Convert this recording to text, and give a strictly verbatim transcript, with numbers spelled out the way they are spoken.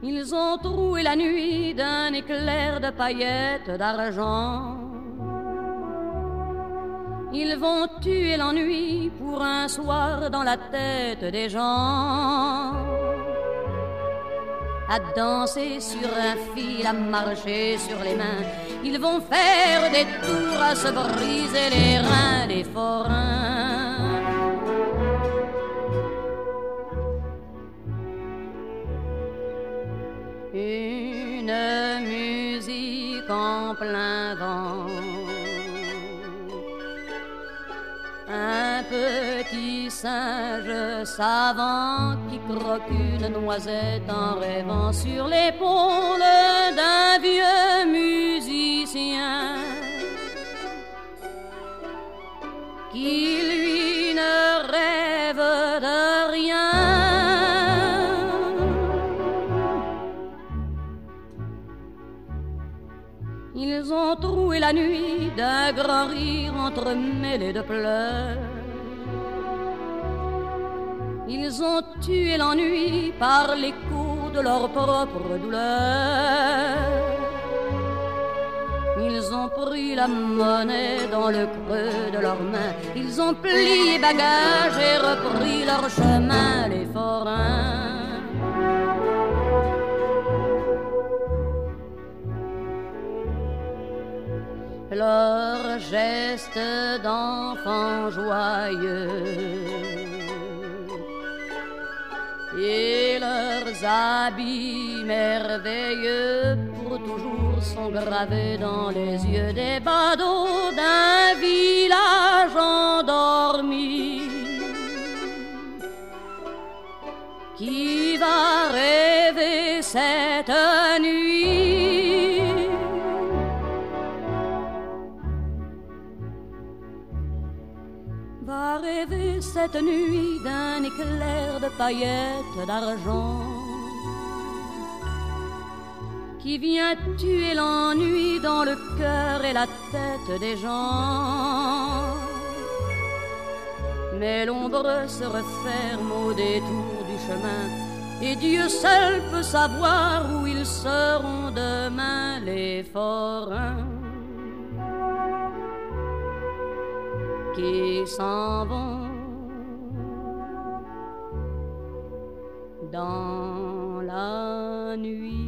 Ils ont troué la nuit d'un éclair de paillettes d'argent. Ils vont tuer l'ennui pour un soir dans la tête des gens. À danser sur un fil, à marcher sur les mains, ils vont faire des tours à se briser les reins, les forains. Une musique en plein vent, un petit singe savant qui croque une noisette en rêvant sur l'épaule d'un vieux musicien qui lui ne rêve de rien. Ils ont troué la nuit d'un grand rire entremêlé de pleurs. Ils ont tué l'ennui par l'écho de leur propre douleur. Ils ont pris la monnaie dans le creux de leurs mains. Ils ont plié bagages et repris leur chemin, les forains. Leurs gestes d'enfants joyeux et leurs habits merveilleux pour toujours sont gravés dans les yeux des badauds d'un village endormi qui va rêver cette nuit. Va rêver cette nuit d'un éclair de paillettes d'argent qui vient tuer l'ennui dans le cœur et la tête des gens. Mais l'ombre se referme au détour du chemin et Dieu seul peut savoir où ils seront demain, les forains qui s'en vont dans la nuit.